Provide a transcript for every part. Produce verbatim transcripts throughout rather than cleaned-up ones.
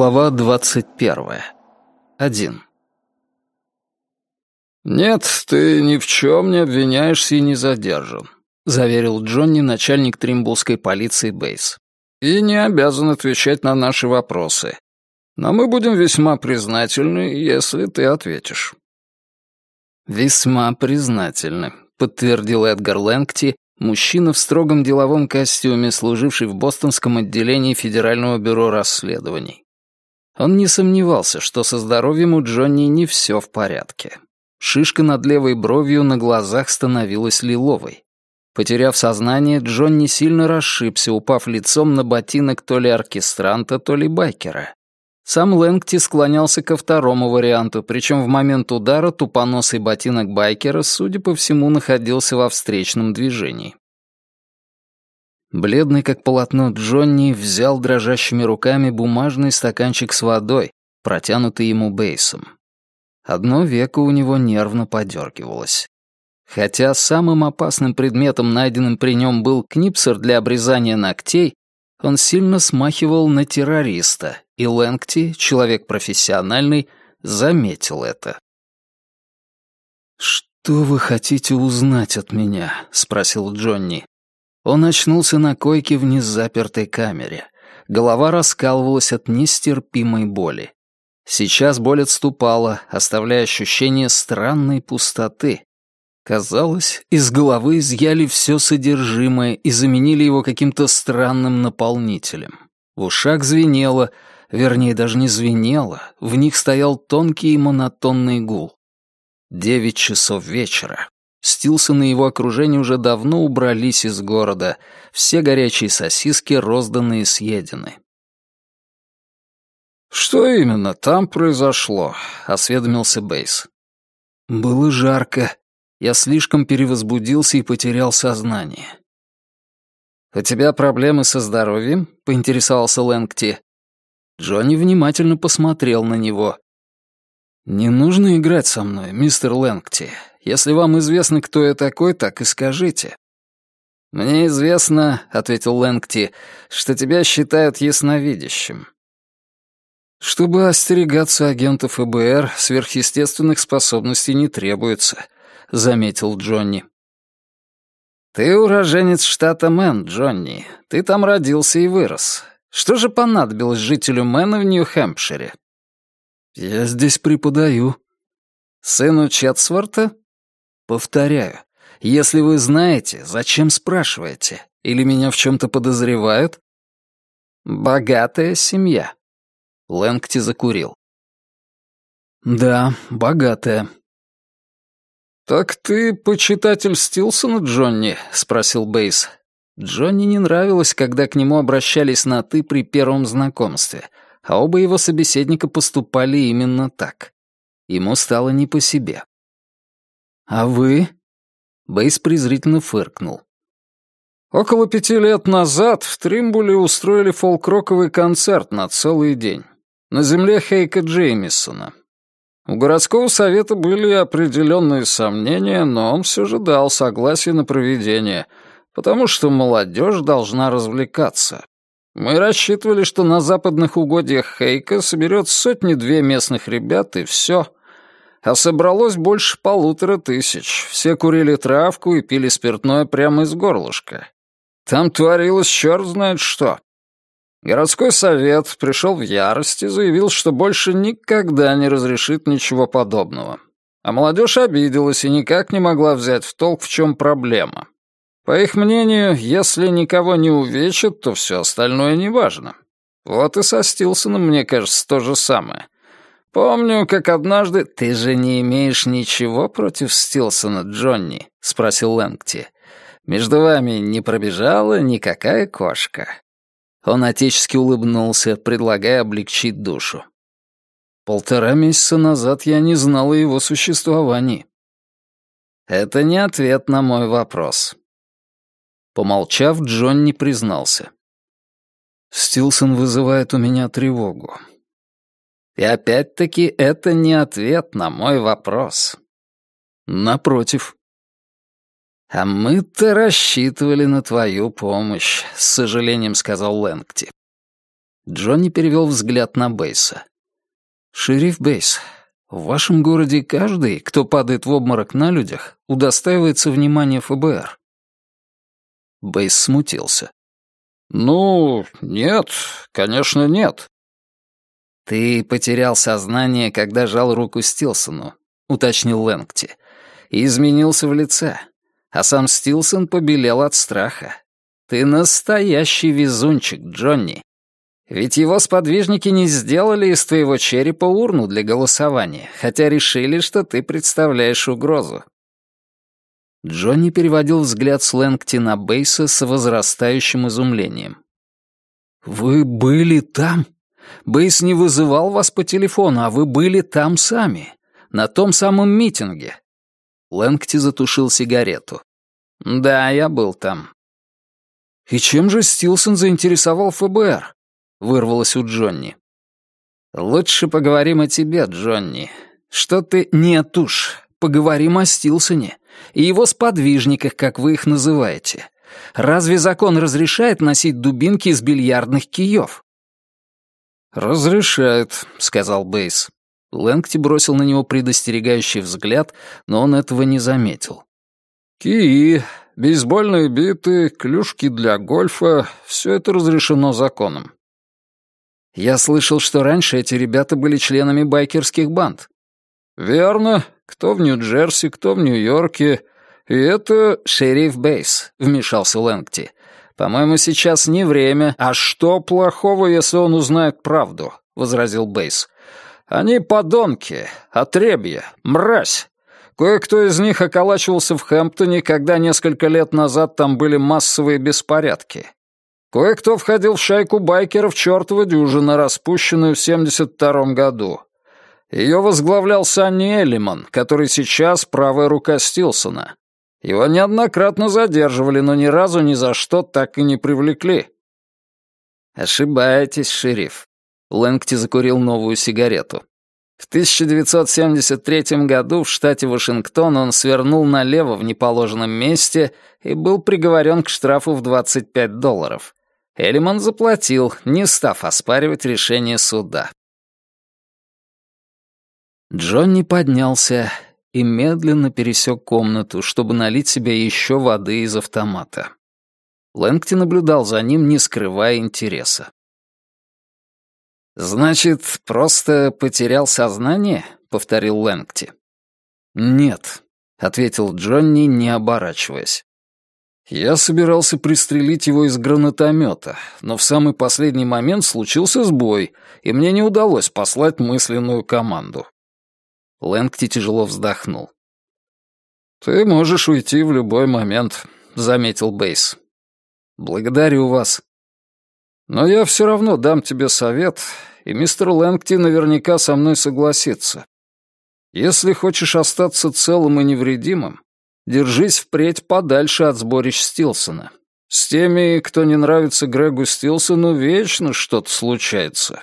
Глава двадцать первая. Один. «Нет, ты ни в чем не обвиняешься и не задержан», — заверил Джонни, начальник тримбулской полиции Бэйс. «И не обязан отвечать на наши вопросы. Но мы будем весьма признательны, если ты ответишь». «Весьма признательны», — подтвердил Эдгар Лэнгти, мужчина в строгом деловом костюме, служивший в бостонском отделении Федерального бюро расследований. Он не сомневался, что со здоровьем у Джонни не все в порядке. Шишка над левой бровью на глазах становилась лиловой. Потеряв сознание, Джонни сильно расшибся, упав лицом на ботинок то ли оркестранта, то ли байкера. Сам Лэнгти склонялся ко второму варианту, причем в момент удара тупоносый ботинок байкера, судя по всему, находился во встречном движении. Бледный как полотно Джонни взял дрожащими руками бумажный стаканчик с водой, протянутый ему Бэйсом. Одно веко у него нервно подергивалось. Хотя самым опасным предметом, найденным при нем, был книпсер для обрезания ногтей, он сильно смахивал на террориста, и Лэнгти, человек профессиональный, заметил это. «Что вы хотите узнать от меня?» — спросил Джонни. Он очнулся на койке в незапертой камере. Голова раскалывалась от нестерпимой боли. Сейчас боль отступала, оставляя ощущение странной пустоты. Казалось, из головы изъяли все содержимое и заменили его каким-то странным наполнителем. В ушах звенело, вернее, даже не звенело, в них стоял тонкий и монотонный гул. Девять часов вечера. Стилсон и его окружение уже давно убрались из города, все горячие сосиски розданы и съедены. «Что именно там произошло?» — осведомился Бэйс. «Было жарко. Я слишком перевозбудился и потерял сознание». «У тебя проблемы со здоровьем?» — поинтересовался Лэнгти. Джонни внимательно посмотрел на него. «Не нужно играть со мной, мистер Лэнгти. Если вам известно, кто я такой, так и скажите». «Мне известно», — ответил Лэнгти, — «что тебя считают ясновидящим». «Чтобы остерегаться агентов эф бэ эр, сверхъестественных способностей не требуется», — заметил Джонни. «Ты уроженец штата Мэн, Джонни. Ты там родился и вырос. Что же понадобилось жителю Мэна в Нью-Хэмпшире?» «Я здесь преподаю». «Сыну Четсворта?» «Повторяю, если вы знаете, зачем спрашиваете? Или меня в чем-то подозревают?» «Богатая семья». Лэнгти закурил. «Да, богатая». «Так ты почитатель Стилсона, Джонни?» — спросил Бэйс. Джонни не нравилось, когда к нему обращались на «ты» при первом знакомстве, а оба его собеседника поступали именно так. Ему стало не по себе. «А вы?» Бэйс презрительно фыркнул. «Около пяти лет назад в Тримбуле устроили фолк-роковый концерт на целый день. На земле Хейка Джеймисона. У городского совета были определенные сомнения, но он все же дал согласие на проведение, потому что молодежь должна развлекаться. Мы рассчитывали, что на западных угодьях Хейка соберет сотни-две местных ребят, и все. А собралось больше полутора тысяч. Все курили травку и пили спиртное прямо из горлышка. Там творилось черт знает что. Городской совет пришел в ярость и заявил, что больше никогда не разрешит ничего подобного. А молодежь обиделась и никак не могла взять в толк, в чем проблема. По их мнению, если никого не увечат, то все остальное неважно. Вот и со Стилсоном, мне кажется, то же самое. Помню, как однажды... «Ты же не имеешь ничего против Стилсона, Джонни?» — спросил Лэнгти. «Между вами не пробежала никакая кошка». Он отечески улыбнулся, предлагая облегчить душу. «Полтора месяца назад я не знал о его существовании». «Это не ответ на мой вопрос». Помолчав, Джонни признался. «Стилсон вызывает у меня тревогу». И опять-таки это не ответ на мой вопрос. Напротив. «А мы-то рассчитывали на твою помощь», — с сожалением сказал Лэнгти. Джонни перевел взгляд на Бейса. «Шериф Бейс, в вашем городе каждый, кто падает в обморок на людях, удостаивается внимания эф бэ эр?» Бейс смутился. «Ну, нет, конечно, нет». «Ты потерял сознание, когда жал руку Стилсону», — уточнил Лэнгти, «и изменился в лице, а сам Стилсон побелел от страха. Ты настоящий везунчик, Джонни. Ведь его сподвижники не сделали из твоего черепа урну для голосования, хотя решили, что ты представляешь угрозу». Джонни переводил взгляд с Лэнгти на Бейса с возрастающим изумлением. «Вы были там? Бейс не вызывал вас по телефону, а вы были там сами, на том самом митинге». Лэнгти затушил сигарету. «Да, я был там». «И чем же Стилсон заинтересовал эф бэ эр?» — вырвалось у Джонни. «Лучше поговорим о тебе, Джонни. Что ты...» «Нет уж, поговорим о Стилсоне и его сподвижниках, как вы их называете. Разве закон разрешает носить дубинки из бильярдных киев?» «Разрешает», — сказал Бейс. Лэнгти бросил на него предостерегающий взгляд, но он этого не заметил. «Кии, бейсбольные биты, клюшки для гольфа — все это разрешено законом». «Я слышал, что раньше эти ребята были членами байкерских банд». «Верно. Кто в Нью-Джерси, кто в Нью-Йорке. И это...» «Шериф Бейс», — вмешался Лэнгти. «По-моему, сейчас не время». «А что плохого, если он узнает правду?» — возразил Бейс. «Они подонки, отребья, мразь. Кое-кто из них околачивался в Хэмптоне, когда несколько лет назад там были массовые беспорядки. Кое-кто входил в шайку байкеров «Чёртова дюжина», распущенную в семьдесят втором году. Ее возглавлял Санни Эллиман, который сейчас правая рука Стилсона. Его неоднократно задерживали, но ни разу ни за что так и не привлекли». «Ошибаетесь, шериф». Лэнгти закурил новую сигарету. В тысяча девятьсот семьдесят третьем году в штате Вашингтон он свернул налево в неположенном месте и был приговорен к штрафу в двадцать пять долларов. Эллиман заплатил, не став оспаривать решение суда. Джонни поднялся и медленно пересек комнату, чтобы налить себе еще воды из автомата. Лэнгти наблюдал за ним, не скрывая интереса. «Значит, просто потерял сознание?» — повторил Лэнгти. «Нет», — ответил Джонни, не оборачиваясь. «Я собирался пристрелить его из гранатомета, но в самый последний момент случился сбой, и мне не удалось послать мысленную команду». Лэнгти тяжело вздохнул. «Ты можешь уйти в любой момент», — заметил Бейс. «Благодарю вас. Но я все равно дам тебе совет, и мистер Лэнгти наверняка со мной согласится. Если хочешь остаться целым и невредимым, держись впредь подальше от сборищ Стилсона. С теми, кто не нравится Грегу Стилсону, вечно что-то случается».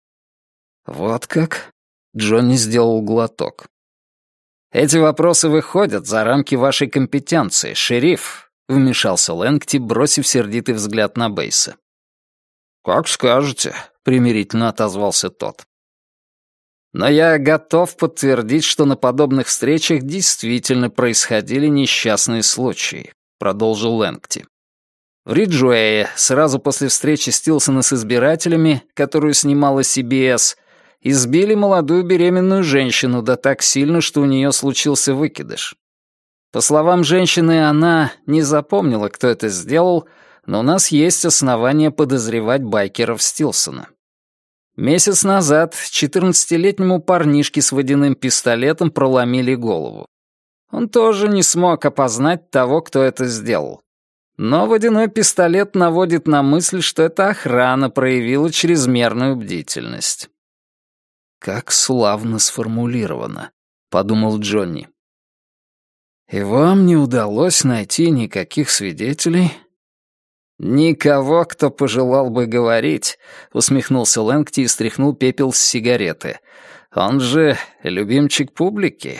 «Вот как?» — Джонни сделал глоток. «Эти вопросы выходят за рамки вашей компетенции, шериф», — вмешался Лэнгти, бросив сердитый взгляд на Бейса. «Как скажете», — примирительно отозвался тот. «Но я готов подтвердить, что на подобных встречах действительно происходили несчастные случаи», — продолжил Лэнгти. «В Риджуэе, сразу после встречи Стилсона с избирателями, которую снимала си би эс, избили молодую беременную женщину, да так сильно, что у нее случился выкидыш. По словам женщины, она не запомнила, кто это сделал, но у нас есть основания подозревать байкеров Стилсона. Месяц назад четырнадцатилетнему парнишке с водяным пистолетом проломили голову. Он тоже не смог опознать того, кто это сделал. Но водяной пистолет наводит на мысль, что эта охрана проявила чрезмерную бдительность». «Как славно сформулировано», — подумал Джонни. «И вам не удалось найти никаких свидетелей?» «Никого, кто пожелал бы говорить», — усмехнулся Лэнгти и стряхнул пепел с сигареты. «Он же любимчик публики».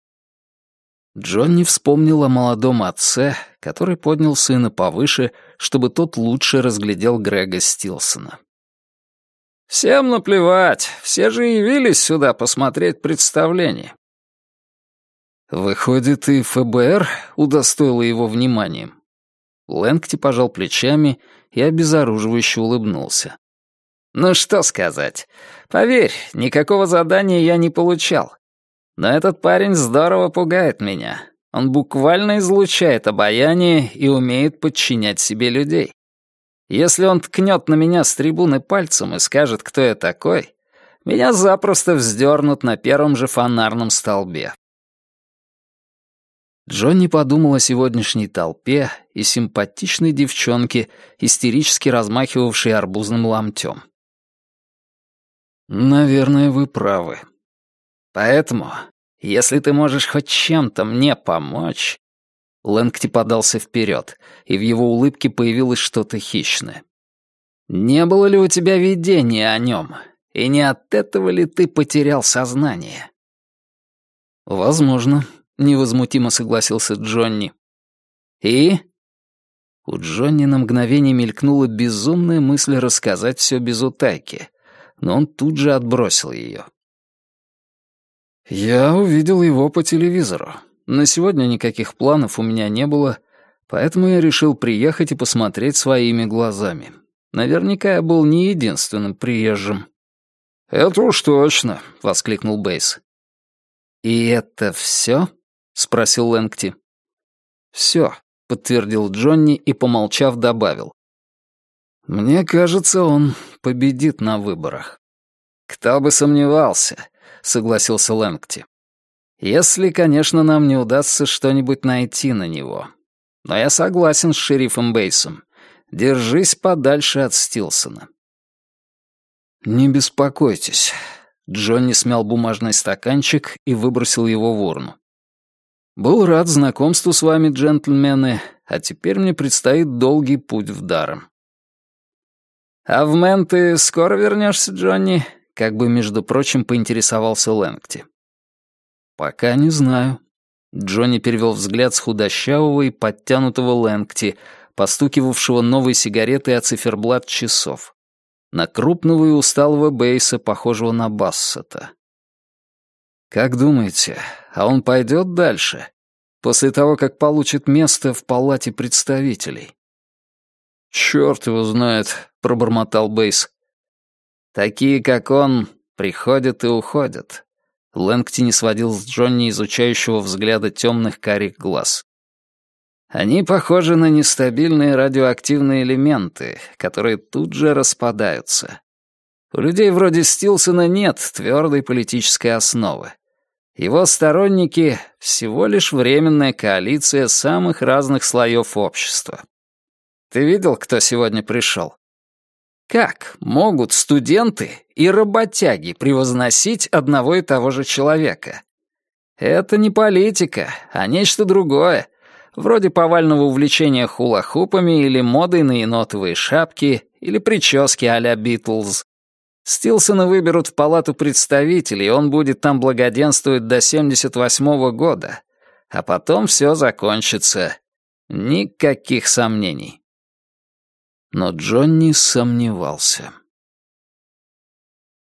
Джонни вспомнил о молодом отце, который поднял сына повыше, чтобы тот лучше разглядел Грега Стилсона. Всем наплевать, все же явились сюда посмотреть представление. Выходит, и ФБР удостоило его вниманием. Лэнгти пожал плечами и обезоруживающе улыбнулся. Ну что сказать. Поверь, никакого задания я не получал. Но этот парень здорово пугает меня. Он буквально излучает обаяние и умеет подчинять себе людей. Если он ткнет на меня с трибуны пальцем и скажет, кто я такой, меня запросто вздернут на первом же фонарном столбе. Джонни подумал о сегодняшней толпе и симпатичной девчонке, истерически размахивавшей арбузным ломтем. «Наверное, вы правы. Поэтому, если ты можешь хоть чем-то мне помочь...» Лэнгти подался вперед, и в его улыбке появилось что-то хищное. «Не было ли у тебя видения о нем? И не от этого ли ты потерял сознание?» «Возможно», — невозмутимо согласился Джонни. «И?» У Джонни на мгновение мелькнула безумная мысль рассказать все без утайки, но он тут же отбросил ее. «Я увидел его по телевизору. На сегодня никаких планов у меня не было, поэтому я решил приехать и посмотреть своими глазами. Наверняка я был не единственным приезжим». «Это уж точно», — воскликнул Бейс. «И это все?» — спросил Лэнгти. «Все», — подтвердил Джонни и, помолчав, добавил. «Мне кажется, он победит на выборах». «Кто бы сомневался», — согласился Лэнгти. «Если, конечно, нам не удастся что-нибудь найти на него. Но я согласен с шерифом Бейсом. Держись подальше от Стилсона». «Не беспокойтесь». Джонни смял бумажный стаканчик и выбросил его в урну. «Был рад знакомству с вами, джентльмены, а теперь мне предстоит долгий путь в Даррем». «А в Мэн ты скоро вернешься, Джонни?» Как бы, между прочим, поинтересовался Лэнгти. «Пока не знаю». Джонни перевел взгляд с худощавого и подтянутого Лэнгти, постукивавшего новой сигаретой о циферблат часов, на крупного и усталого Бейса, похожего на Бассета. «Как думаете, а он пойдет дальше, после того, как получит место в Палате представителей?» «Чёрт его знает», — пробормотал Бейс. «Такие, как он, приходят и уходят». Лэнгти не сводил с Джонни изучающего взгляда темных карих глаз. «Они похожи на нестабильные радиоактивные элементы, которые тут же распадаются. У людей вроде Стилсона нет твердой политической основы. Его сторонники — всего лишь временная коалиция самых разных слоев общества. Ты видел, кто сегодня пришел? Как могут студенты и работяги превозносить одного и того же человека? Это не политика, а нечто другое, вроде повального увлечения хула-хупами или модой на енотовые шапки или прически а-ля Битлз. Стилсона выберут в Палату представителей, и он будет там благоденствовать до семьдесят восьмого года. А потом все закончится. Никаких сомнений. Но Джонни сомневался.